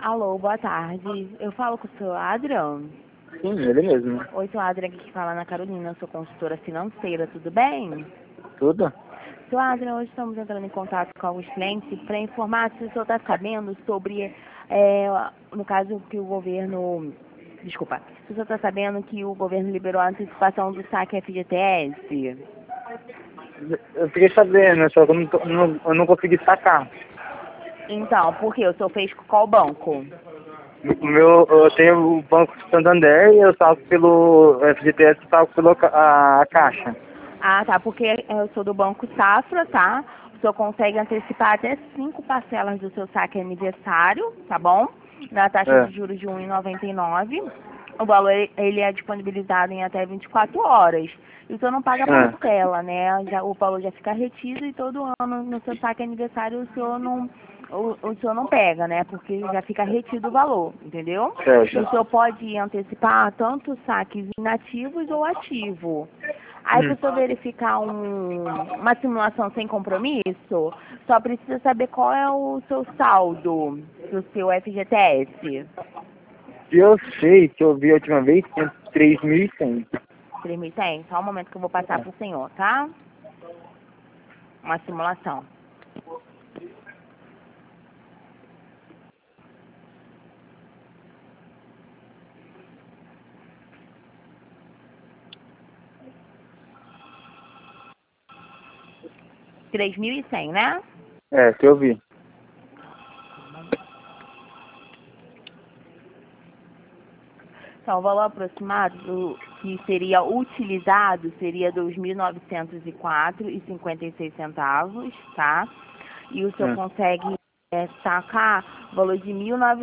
Alô, boa tarde. Eu falo com o senhor Adrian? Sim, ele mesmo. Oi, sou Adrian, aqui que fala Ana Carolina, eu sou consultora financeira, tudo bem? Tudo? Senhor Adrian, hoje estamos entrando em contato com alguns clientes para informar se o senhor está sabendo sobre, no caso que o governo... Desculpa, se o senhor está sabendo que o governo liberou a antecipação do saque FGTS? Eu fiquei sabendo, só que eu não consegui sacar. Então, por quê? O senhor fez com qual banco? Eu tenho o Banco Santander e eu salgo pelo FGTS e salgo pela a Caixa. Ah, tá, porque eu sou do Banco Safra, tá? O senhor consegue antecipar até 5 parcelas do seu saque aniversário, tá bom? Na taxa de juros de 1,99. O valor, ele é disponibilizado em até 24 horas. E o senhor não paga parcela, né? O valor já fica retido e todo ano no seu saque aniversário o senhor não pega, né? Porque já fica retido o valor, entendeu? Certo. E o senhor pode antecipar tanto saques inativos ou ativos. Aí, para o senhor verificar uma simulação sem compromisso, só precisa saber qual é o seu saldo do seu FGTS. Eu sei que eu vi a última vez que tinha 3.100. 3.100? Só um momento que eu vou passar para o senhor, tá? Uma simulação. R$ 3.100, né? É, que eu vi. Então, o valor aproximado que seria utilizado seria R$ 2.904,56, tá? E o senhor consegue sacar o valor de R$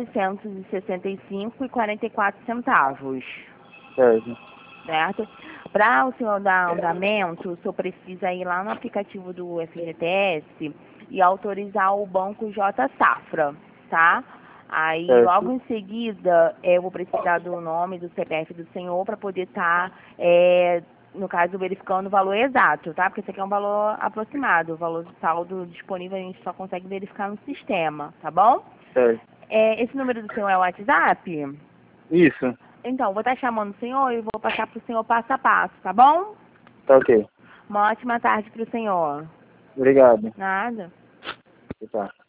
1.965,44. Certo. Certo? Para o senhor dar andamento, o senhor precisa ir lá no aplicativo do FGTS e autorizar o banco J Safra, tá? Aí, logo em seguida, eu vou precisar do nome, do CPF do senhor para poder estar, no caso, verificando o valor exato, tá? Porque esse aqui é um valor aproximado. O valor do saldo disponível a gente só consegue verificar no sistema, tá bom? Certo. Esse número do senhor é o WhatsApp? Isso. Então, vou estar chamando o senhor e vou passar para o senhor passo a passo, tá bom? Tá ok. Uma ótima tarde para o senhor. Obrigado. Nada. Tá.